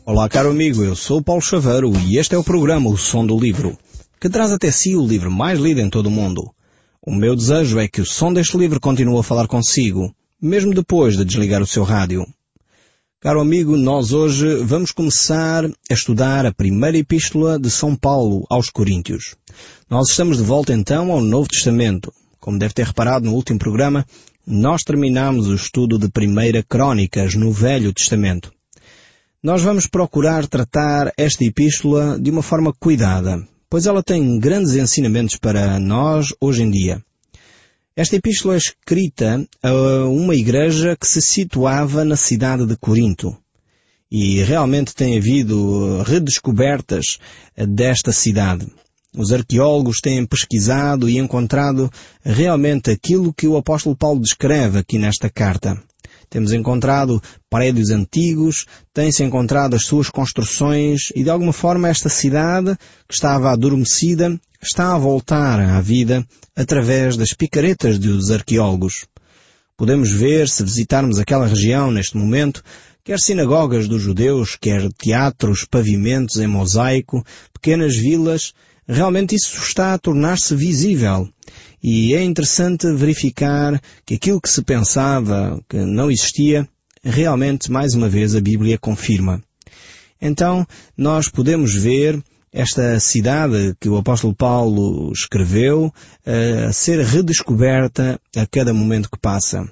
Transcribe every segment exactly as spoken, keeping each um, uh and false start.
Olá, caro amigo, eu sou o Paulo Chaveiro e este é o programa O Som do Livro, que traz até si o livro mais lido em todo o mundo. O meu desejo é que o som deste livro continue a falar consigo, mesmo depois de desligar o seu rádio. Caro amigo, nós hoje vamos começar a estudar a primeira epístola de São Paulo aos Coríntios. Nós estamos de volta então ao Novo Testamento. Como deve ter reparado no último programa, nós terminamos o estudo de Primeira Crônicas no Velho Testamento. Nós vamos procurar tratar esta epístola de uma forma cuidada, pois ela tem grandes ensinamentos para nós hoje em dia. Esta epístola é escrita a uma igreja que se situava na cidade de Corinto. E realmente tem havido redescobertas desta cidade. Os arqueólogos têm pesquisado e encontrado realmente aquilo que o apóstolo Paulo descreve aqui nesta carta. Temos encontrado prédios antigos, tem-se encontrado as suas construções e de alguma forma esta cidade, que estava adormecida, está a voltar à vida através das picaretas dos arqueólogos. Podemos ver, se visitarmos aquela região neste momento, quer sinagogas dos judeus, quer teatros, pavimentos em mosaico, pequenas vilas, realmente isso está a tornar-se visível. E é interessante verificar que aquilo que se pensava que não existia, realmente, mais uma vez, a Bíblia confirma. Então, nós podemos ver esta cidade que o apóstolo Paulo escreveu a ser redescoberta a cada momento que passa.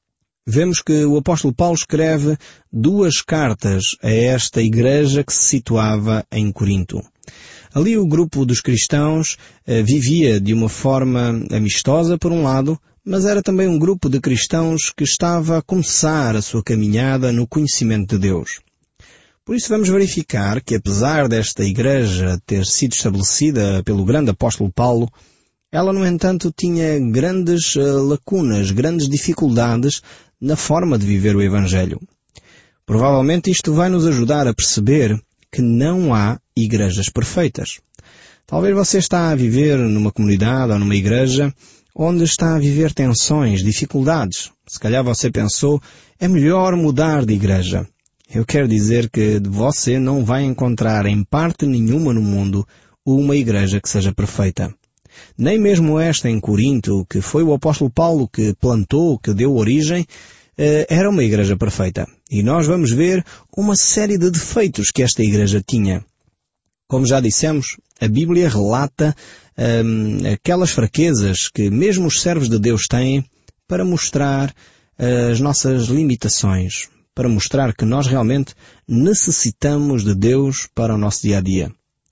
Vemos que o apóstolo Paulo escreve duas cartas a esta igreja que se situava em Corinto. Ali o grupo dos cristãos eh, vivia de uma forma amistosa, por um lado, mas era também um grupo de cristãos que estava a começar a sua caminhada no conhecimento de Deus. Por isso vamos verificar que, apesar desta igreja ter sido estabelecida pelo grande apóstolo Paulo, ela, no entanto, tinha grandes uh, lacunas, grandes dificuldades na forma de viver o Evangelho. Provavelmente isto vai nos ajudar a perceber que não há igrejas perfeitas. Talvez você está a viver numa comunidade ou numa igreja onde está a viver tensões, dificuldades. Se calhar você pensou, é melhor mudar de igreja. Eu quero dizer que você não vai encontrar em parte nenhuma no mundo uma igreja que seja perfeita. Nem mesmo esta em Corinto, que foi o apóstolo Paulo que plantou, que deu origem, era uma igreja perfeita. E nós vamos ver uma série de defeitos que esta igreja tinha. Como já dissemos, a Bíblia relata hum, aquelas fraquezas que mesmo os servos de Deus têm para mostrar as nossas limitações, para mostrar que nós realmente necessitamos de Deus para o nosso dia-a-dia.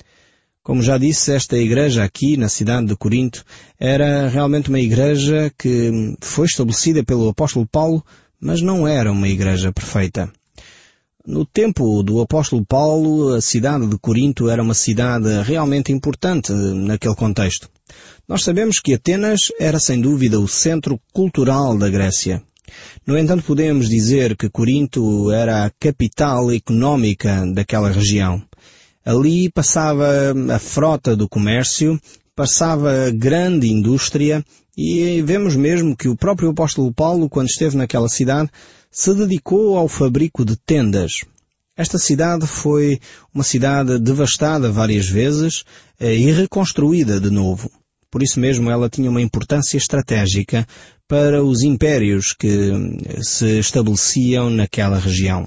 Como já disse, esta igreja aqui na cidade de Corinto era realmente uma igreja que foi estabelecida pelo apóstolo Paulo, mas não era uma igreja perfeita. No tempo do apóstolo Paulo, a cidade de Corinto era uma cidade realmente importante naquele contexto. Nós sabemos que Atenas era sem dúvida o centro cultural da Grécia. No entanto, podemos dizer que Corinto era a capital económica daquela região. Ali passava a frota do comércio, passava grande indústria e vemos mesmo que o próprio apóstolo Paulo, quando esteve naquela cidade, se dedicou ao fabrico de tendas. Esta cidade foi uma cidade devastada várias vezes e reconstruída de novo. Por isso mesmo ela tinha uma importância estratégica para os impérios que se estabeleciam naquela região.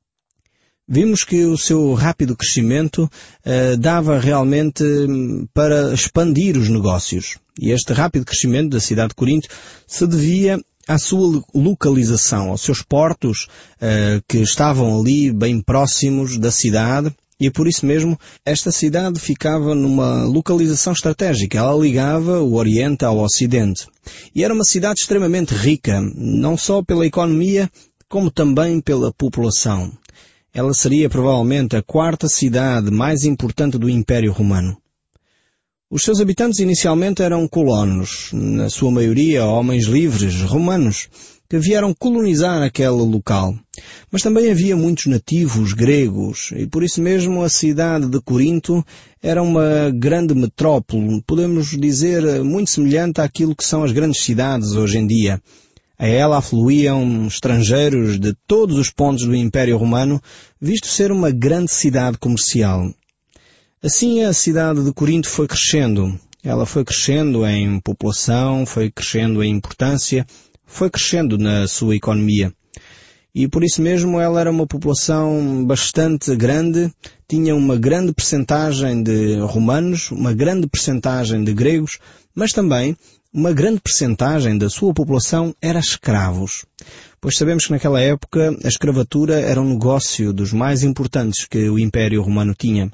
Vimos que o seu rápido crescimento uh, dava realmente para expandir os negócios. E este rápido crescimento da cidade de Corinto se devia à sua localização, aos seus portos uh, que estavam ali bem próximos da cidade. E por isso mesmo esta cidade ficava numa localização estratégica. Ela ligava o Oriente ao Ocidente. E era uma cidade extremamente rica, não só pela economia, como também pela população. Ela seria provavelmente a quarta cidade mais importante do Império Romano. Os seus habitantes inicialmente eram colonos, na sua maioria homens livres, romanos, que vieram colonizar aquele local. Mas também havia muitos nativos gregos, e por isso mesmo a cidade de Corinto era uma grande metrópole, podemos dizer muito semelhante àquilo que são as grandes cidades hoje em dia. A ela afluíam estrangeiros de todos os pontos do Império Romano, visto ser uma grande cidade comercial. Assim a cidade de Corinto foi crescendo. Ela foi crescendo em população, foi crescendo em importância, foi crescendo na sua economia. E por isso mesmo ela era uma população bastante grande, tinha uma grande percentagem de romanos, uma grande percentagem de gregos, mas também uma grande percentagem da sua população era escravos. Pois sabemos que naquela época a escravatura era um negócio dos mais importantes que o Império Romano tinha.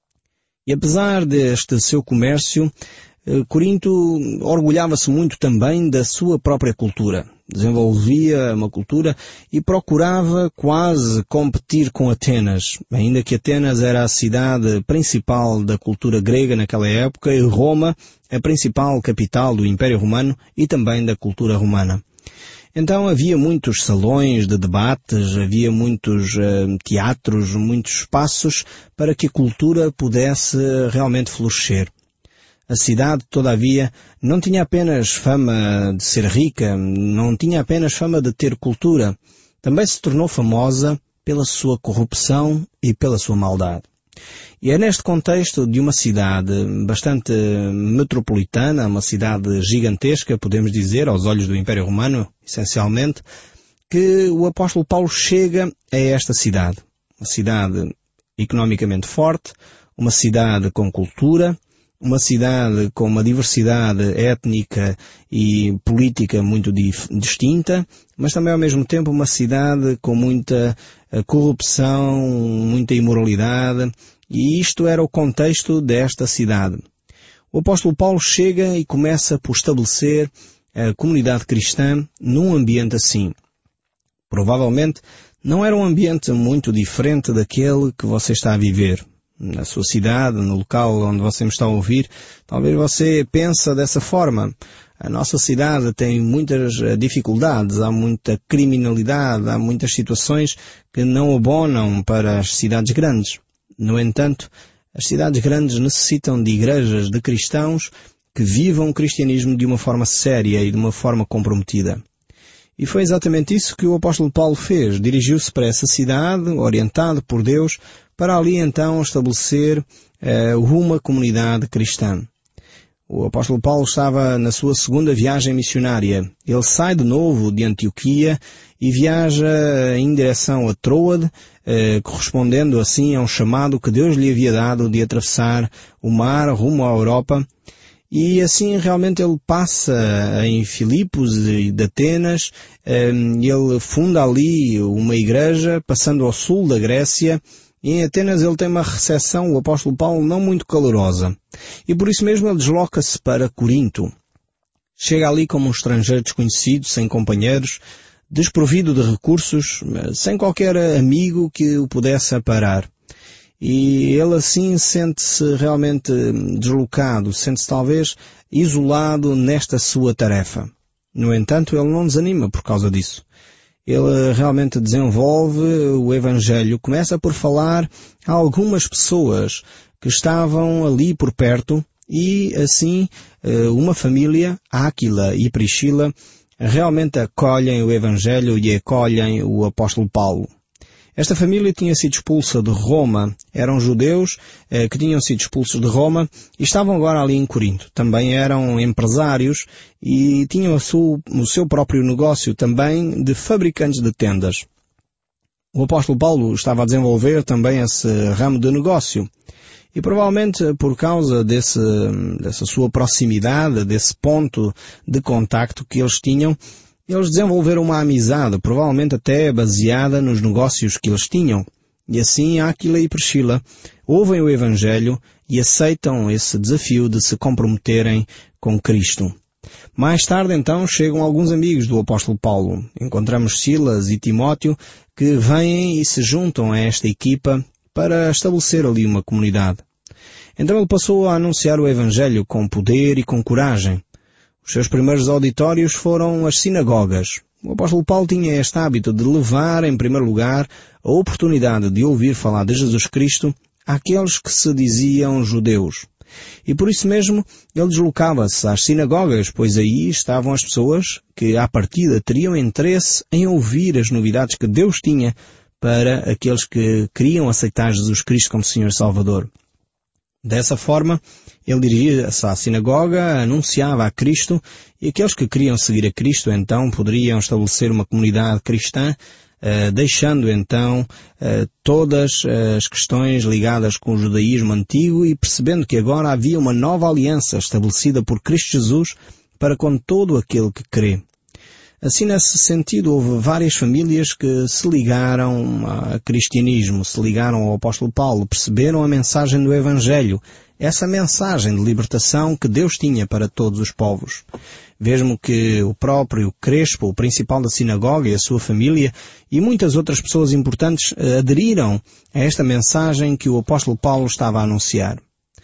E apesar deste seu comércio, Corinto orgulhava-se muito também da sua própria cultura. Desenvolvia uma cultura e procurava quase competir com Atenas, ainda que Atenas era a cidade principal da cultura grega naquela época e Roma a principal capital do Império Romano e também da cultura romana. Então havia muitos salões de debates, havia muitos uh, teatros, muitos espaços para que a cultura pudesse realmente florescer. A cidade, todavia, não tinha apenas fama de ser rica, não tinha apenas fama de ter cultura. Também se tornou famosa pela sua corrupção e pela sua maldade. E é neste contexto de uma cidade bastante metropolitana, uma cidade gigantesca, podemos dizer, aos olhos do Império Romano, essencialmente, que o apóstolo Paulo chega a esta cidade. Uma cidade economicamente forte, uma cidade com cultura, uma cidade com uma diversidade étnica e política muito dif- distinta, mas também ao mesmo tempo uma cidade com muita uh, corrupção, muita imoralidade, e isto era o contexto desta cidade. O apóstolo Paulo chega e começa por estabelecer a comunidade cristã num ambiente assim. Provavelmente não era um ambiente muito diferente daquele que você está a viver. Na sua cidade, no local onde você me está a ouvir, talvez você pense dessa forma. A nossa cidade tem muitas dificuldades, há muita criminalidade, há muitas situações que não abonam para as cidades grandes. No entanto, as cidades grandes necessitam de igrejas de cristãos que vivam o cristianismo de uma forma séria e de uma forma comprometida. E foi exatamente isso que o apóstolo Paulo fez. Dirigiu-se para essa cidade, orientado por Deus, para ali então estabelecer uh, uma comunidade cristã. O apóstolo Paulo estava na sua segunda viagem missionária. Ele sai de novo de Antioquia e viaja em direção a Troade, uh, correspondendo assim a um chamado que Deus lhe havia dado de atravessar o mar rumo à Europa. E assim realmente ele passa em Filipos e de Atenas, ele funda ali uma igreja, passando ao sul da Grécia, e em Atenas ele tem uma recepção, o apóstolo Paulo, não muito calorosa. E por isso mesmo ele desloca-se para Corinto. Chega ali como um estrangeiro desconhecido, sem companheiros, desprovido de recursos, sem qualquer amigo que o pudesse aparar. E ele assim sente-se realmente deslocado, sente-se talvez isolado nesta sua tarefa. No entanto, ele não desanima por causa disso. Ele realmente desenvolve o Evangelho, começa por falar a algumas pessoas que estavam ali por perto e assim uma família, Áquila e Priscila, realmente acolhem o Evangelho e acolhem o apóstolo Paulo. Esta família tinha sido expulsa de Roma, eram judeus eh, que tinham sido expulsos de Roma e estavam agora ali em Corinto. Também eram empresários e tinham a sua, o seu próprio negócio também de fabricantes de tendas. O apóstolo Paulo estava a desenvolver também esse ramo de negócio. E provavelmente por causa desse, dessa sua proximidade, desse ponto de contacto que eles tinham, eles desenvolveram uma amizade, provavelmente até baseada nos negócios que eles tinham. E assim Áquila e Priscila ouvem o Evangelho e aceitam esse desafio de se comprometerem com Cristo. Mais tarde então chegam alguns amigos do apóstolo Paulo. Encontramos Silas e Timóteo que vêm e se juntam a esta equipa para estabelecer ali uma comunidade. Então ele passou a anunciar o Evangelho com poder e com coragem. Os seus primeiros auditórios foram as sinagogas. O apóstolo Paulo tinha este hábito de levar, em primeiro lugar, a oportunidade de ouvir falar de Jesus Cristo àqueles que se diziam judeus. E por isso mesmo ele deslocava-se às sinagogas, pois aí estavam as pessoas que à partida teriam interesse em ouvir as novidades que Deus tinha para aqueles que queriam aceitar Jesus Cristo como Senhor e Salvador. Dessa forma, ele dirigia-se à sinagoga, anunciava a Cristo, e aqueles que queriam seguir a Cristo então poderiam estabelecer uma comunidade cristã, Uh, deixando então uh, todas as questões ligadas com o judaísmo antigo e percebendo que agora havia uma nova aliança estabelecida por Cristo Jesus para com todo aquele que crê. Assim, nesse sentido, houve várias famílias que se ligaram a cristianismo, se ligaram ao apóstolo Paulo, perceberam a mensagem do Evangelho, essa mensagem de libertação que Deus tinha para todos os povos. Mesmo que o próprio Crespo, o principal da sinagoga e a sua família, e muitas outras pessoas importantes aderiram a esta mensagem que o apóstolo Paulo estava a anunciar.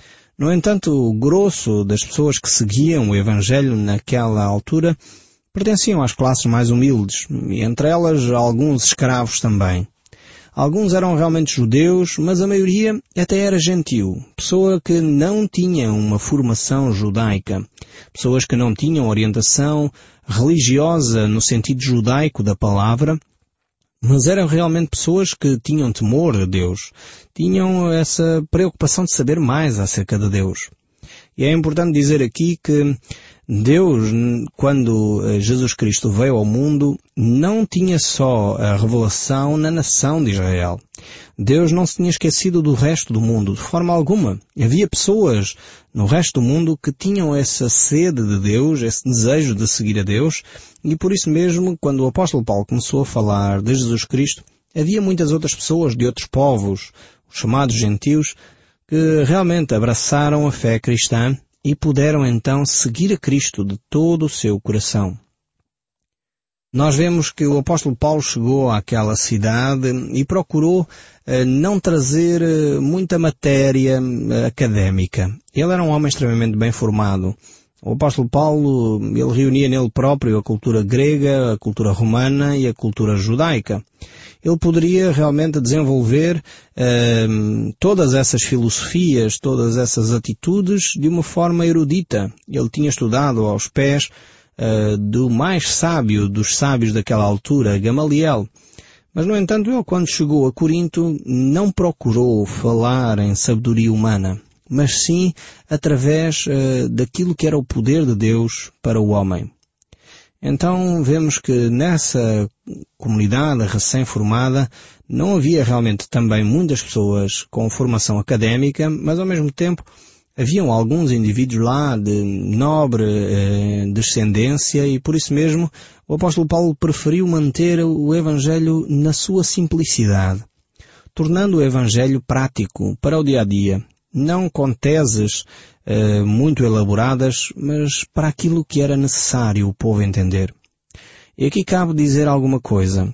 No entanto, o grosso das pessoas que seguiam o Evangelho naquela altura pertenciam às classes mais humildes, e entre elas alguns escravos também. Alguns eram realmente judeus, mas a maioria até era gentil, pessoa que não tinha uma formação judaica, pessoas que não tinham orientação religiosa no sentido judaico da palavra, mas eram realmente pessoas que tinham temor de Deus, tinham essa preocupação de saber mais acerca de Deus. E é importante dizer aqui que Deus, quando Jesus Cristo veio ao mundo, não tinha só a revelação na nação de Israel. Deus não se tinha esquecido do resto do mundo, de forma alguma. Havia pessoas no resto do mundo que tinham essa sede de Deus, esse desejo de seguir a Deus, e por isso mesmo, quando o apóstolo Paulo começou a falar de Jesus Cristo, havia muitas outras pessoas de outros povos, os chamados gentios, que realmente abraçaram a fé cristã e puderam então seguir a Cristo de todo o seu coração. Nós vemos que o apóstolo Paulo chegou àquela cidade e procurou eh, não trazer eh, muita matéria eh, académica. Ele era um homem extremamente bem formado. O apóstolo Paulo, ele reunia nele próprio a cultura grega, a cultura romana e a cultura judaica. Ele poderia realmente desenvolver eh, todas essas filosofias, todas essas atitudes de uma forma erudita. Ele tinha estudado aos pés eh, do mais sábio dos sábios daquela altura, Gamaliel. Mas, no entanto, ele, quando chegou a Corinto, não procurou falar em sabedoria humana, mas sim através eh, daquilo que era o poder de Deus para o homem. Então vemos que nessa comunidade recém-formada não havia realmente também muitas pessoas com formação académica, mas ao mesmo tempo haviam alguns indivíduos lá de nobre eh, descendência e por isso mesmo o apóstolo Paulo preferiu manter o Evangelho na sua simplicidade, tornando o Evangelho prático para o dia-a-dia. Não com teses uh, muito elaboradas, mas para aquilo que era necessário o povo entender. E aqui cabe dizer alguma coisa.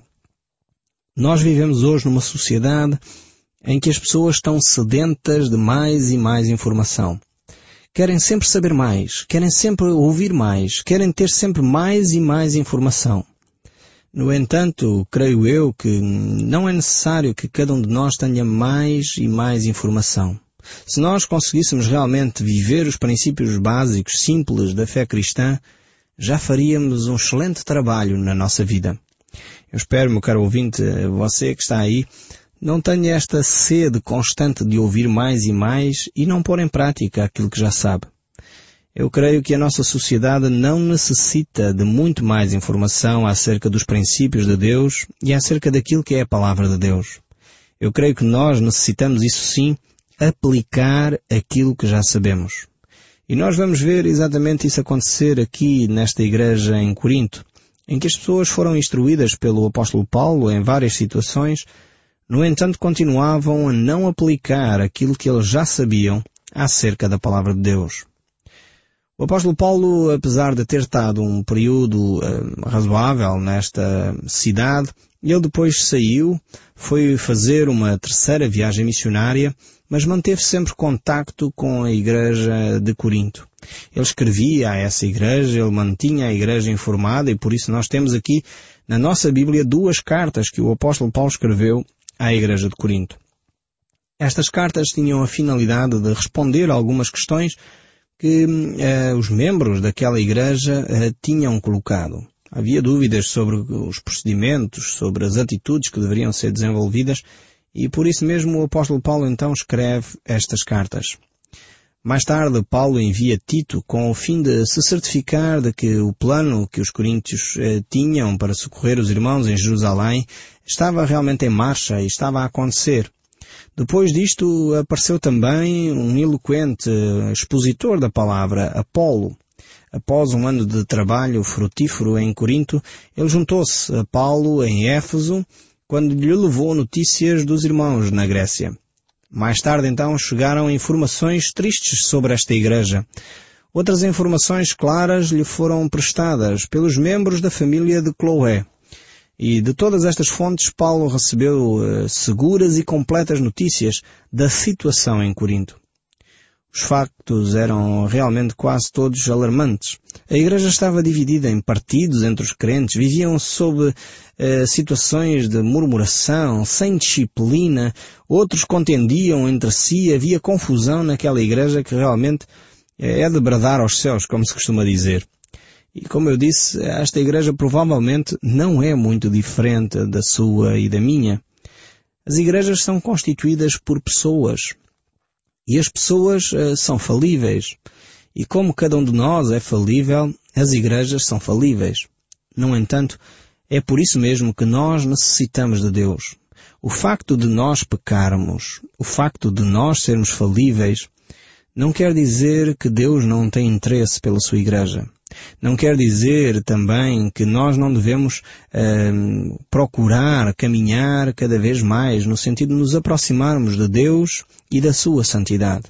Nós vivemos hoje numa sociedade em que as pessoas estão sedentas de mais e mais informação. Querem sempre saber mais, querem sempre ouvir mais, querem ter sempre mais e mais informação. No entanto, creio eu que não é necessário que cada um de nós tenha mais e mais informação. Se nós conseguíssemos realmente viver os princípios básicos, simples da fé cristã, já faríamos um excelente trabalho na nossa vida. Eu espero, meu caro ouvinte, você que está aí, não tenha esta sede constante de ouvir mais e mais e não pôr em prática aquilo que já sabe. Eu creio que a nossa sociedade não necessita de muito mais informação acerca dos princípios de Deus e acerca daquilo que é a palavra de Deus. Eu creio que nós necessitamos, isso sim, aplicar aquilo que já sabemos. E nós vamos ver exatamente isso acontecer aqui nesta igreja em Corinto, em que as pessoas foram instruídas pelo apóstolo Paulo em várias situações, no entanto continuavam a não aplicar aquilo que eles já sabiam acerca da palavra de Deus. O apóstolo Paulo, apesar de ter estado um período uh, razoável nesta cidade, ele depois saiu, foi fazer uma terceira viagem missionária, mas manteve sempre contacto com a igreja de Corinto. Ele escrevia a essa igreja, ele mantinha a igreja informada e por isso nós temos aqui na nossa Bíblia duas cartas que o apóstolo Paulo escreveu à igreja de Corinto. Estas cartas tinham a finalidade de responder a algumas questões que eh, os membros daquela igreja eh, tinham colocado. Havia dúvidas sobre os procedimentos, sobre as atitudes que deveriam ser desenvolvidas, e por isso mesmo o apóstolo Paulo então escreve estas cartas. Mais tarde, Paulo envia Tito com o fim de se certificar de que o plano que os coríntios eh, tinham para socorrer os irmãos em Jerusalém estava realmente em marcha e estava a acontecer. Depois disto apareceu também um eloquente expositor da palavra, Apolo. Após um ano de trabalho frutífero em Corinto, ele juntou-se a Paulo em Éfeso, quando lhe levou notícias dos irmãos na Grécia. Mais tarde, então, chegaram informações tristes sobre esta igreja. Outras informações claras lhe foram prestadas pelos membros da família de Cloé. E de todas estas fontes, Paulo recebeu uh, seguras e completas notícias da situação em Corinto. Os factos eram realmente quase todos alarmantes. A igreja estava dividida em partidos entre os crentes, viviam sob eh, situações de murmuração, sem disciplina, outros contendiam entre si, havia confusão naquela igreja que realmente eh, é de bradar aos céus, como se costuma dizer. E como eu disse, esta igreja provavelmente não é muito diferente da sua e da minha. As igrejas são constituídas por pessoas. E as pessoas uh, são falíveis. E como cada um de nós é falível, as igrejas são falíveis. No entanto, é por isso mesmo que nós necessitamos de Deus. O facto de nós pecarmos, o facto de nós sermos falíveis, não quer dizer que Deus não tem interesse pela sua igreja. Não quer dizer também que nós não devemos uh, procurar caminhar cada vez mais no sentido de nos aproximarmos de Deus e da sua santidade.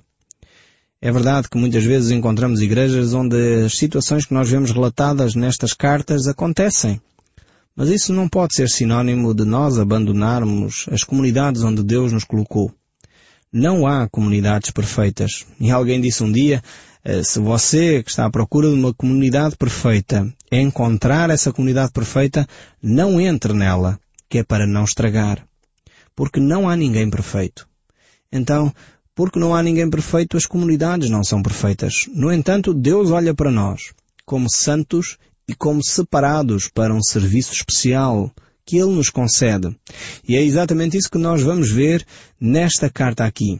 É verdade que muitas vezes encontramos igrejas onde as situações que nós vemos relatadas nestas cartas acontecem. Mas isso não pode ser sinónimo de nós abandonarmos as comunidades onde Deus nos colocou. Não há comunidades perfeitas. E alguém disse um dia, se você que está à procura de uma comunidade perfeita encontrar essa comunidade perfeita, não entre nela, que é para não estragar. Porque não há ninguém perfeito. Então, porque não há ninguém perfeito, as comunidades não são perfeitas. No entanto, Deus olha para nós como santos e como separados para um serviço especial que Ele nos concede. E é exatamente isso que nós vamos ver nesta carta aqui.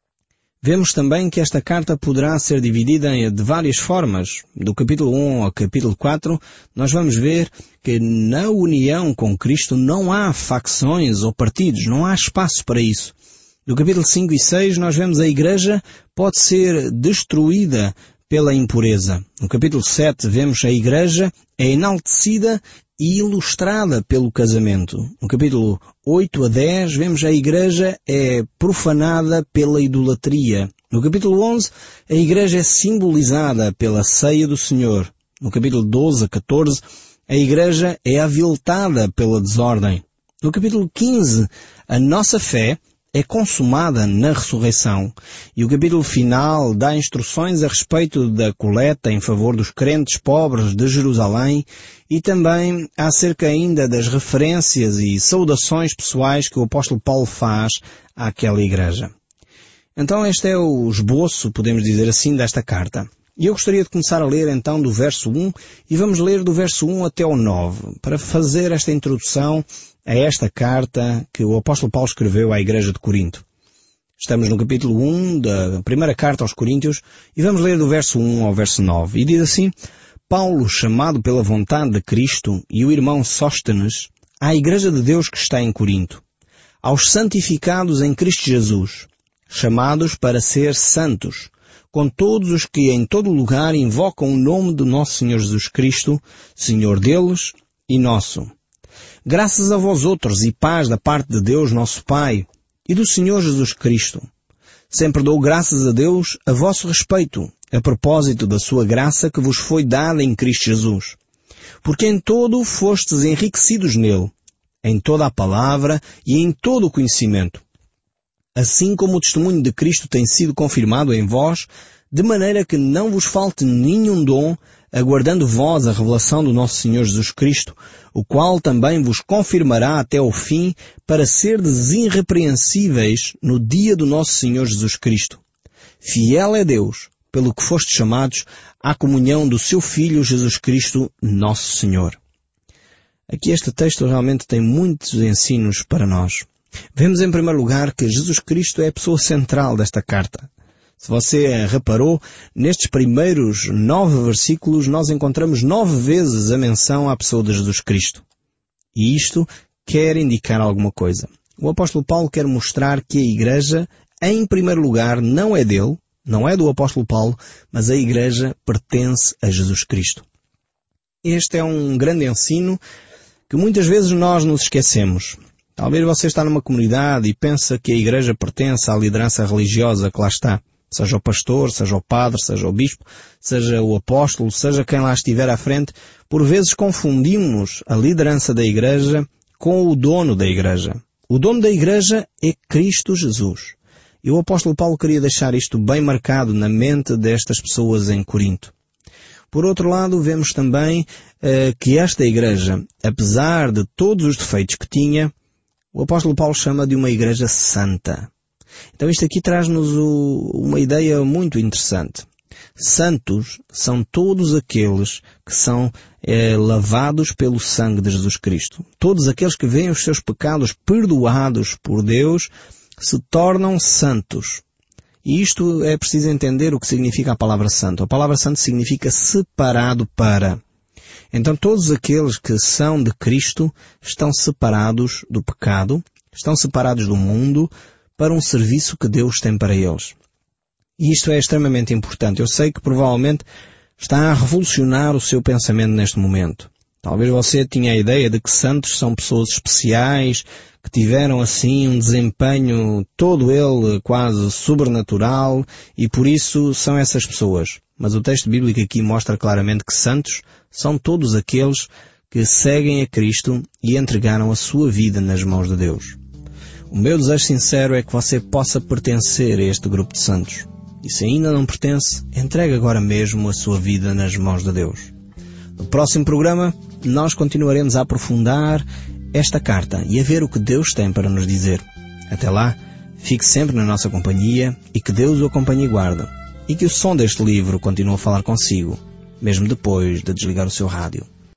Vemos também que esta carta poderá ser dividida de várias formas. Do capítulo um ao capítulo quatro, nós vamos ver que na união com Cristo não há facções ou partidos, não há espaço para isso. Do capítulo cinco e seis, nós vemos a igreja pode ser destruída pela impureza. No capítulo sete, vemos a igreja é enaltecida e ilustrada pelo casamento. No capítulo oito a dez, vemos a igreja é profanada pela idolatria. No capítulo onze, a igreja é simbolizada pela ceia do Senhor. No capítulo doze a catorze, a igreja é aviltada pela desordem. No capítulo quinze, a nossa fé é consumada na ressurreição. E o capítulo final dá instruções a respeito da coleta em favor dos crentes pobres de Jerusalém e também acerca ainda das referências e saudações pessoais que o apóstolo Paulo faz àquela igreja. Então este é o esboço, podemos dizer assim, desta carta. E eu gostaria de começar a ler então do verso um e vamos ler do verso um até ao nove para fazer esta introdução a esta carta que o apóstolo Paulo escreveu à igreja de Corinto. Estamos no capítulo um da primeira carta aos Coríntios e vamos ler do verso um ao verso nove. E diz assim: Paulo, chamado pela vontade de Cristo, e o irmão Sóstenes, à igreja de Deus que está em Corinto, aos santificados em Cristo Jesus, chamados para ser santos, com todos os que em todo lugar invocam o nome do nosso Senhor Jesus Cristo, Senhor deles e nosso. Graças a vós outros e paz da parte de Deus nosso Pai e do Senhor Jesus Cristo. Sempre dou graças a Deus a vosso respeito, a propósito da sua graça que vos foi dada em Cristo Jesus. Porque em todo fostes enriquecidos nele, em toda a palavra e em todo o conhecimento. Assim como o testemunho de Cristo tem sido confirmado em vós, de maneira que não vos falte nenhum dom, aguardando vós a revelação do nosso Senhor Jesus Cristo, o qual também vos confirmará até ao fim, para serdes irrepreensíveis no dia do nosso Senhor Jesus Cristo. Fiel é Deus, pelo que fostes chamados à comunhão do seu Filho Jesus Cristo, nosso Senhor. Aqui este texto realmente tem muitos ensinos para nós. Vemos em primeiro lugar que Jesus Cristo é a pessoa central desta carta. Se você reparou, nestes primeiros nove versículos nós encontramos nove vezes a menção à pessoa de Jesus Cristo. E isto quer indicar alguma coisa. O apóstolo Paulo quer mostrar que a igreja, em primeiro lugar, não é dele, não é do apóstolo Paulo, mas a igreja pertence a Jesus Cristo. Este é um grande ensino que muitas vezes nós nos esquecemos. Talvez você está numa comunidade e pensa que a igreja pertence à liderança religiosa que lá está. Seja o pastor, seja o padre, seja o bispo, seja o apóstolo, seja quem lá estiver à frente. Por vezes confundimos a liderança da igreja com o dono da igreja. O dono da igreja é Cristo Jesus. E o apóstolo Paulo queria deixar isto bem marcado na mente destas pessoas em Corinto. Por outro lado, vemos também eh, que esta igreja, apesar de todos os defeitos que tinha, o apóstolo Paulo chama de uma igreja santa. Então isto aqui traz-nos o, uma ideia muito interessante. Santos são todos aqueles que são eh, lavados pelo sangue de Jesus Cristo. Todos aqueles que veem os seus pecados perdoados por Deus se tornam santos. E isto é preciso entender o que significa a palavra santo. A palavra santo significa separado para. Então todos aqueles que são de Cristo estão separados do pecado, estão separados do mundo, para um serviço que Deus tem para eles. E isto é extremamente importante. Eu sei que provavelmente está a revolucionar o seu pensamento neste momento. Talvez você tinha a ideia de que santos são pessoas especiais, que tiveram assim um desempenho todo ele quase sobrenatural e por isso são essas pessoas. Mas o texto bíblico aqui mostra claramente que santos são todos aqueles que seguem a Cristo e entregaram a sua vida nas mãos de Deus. O meu desejo sincero é que você possa pertencer a este grupo de santos. E se ainda não pertence, entregue agora mesmo a sua vida nas mãos de Deus. No próximo programa, nós continuaremos a aprofundar esta carta e a ver o que Deus tem para nos dizer. Até lá, fique sempre na nossa companhia e que Deus o acompanhe e guarde. E que o som deste livro continue a falar consigo, mesmo depois de desligar o seu rádio.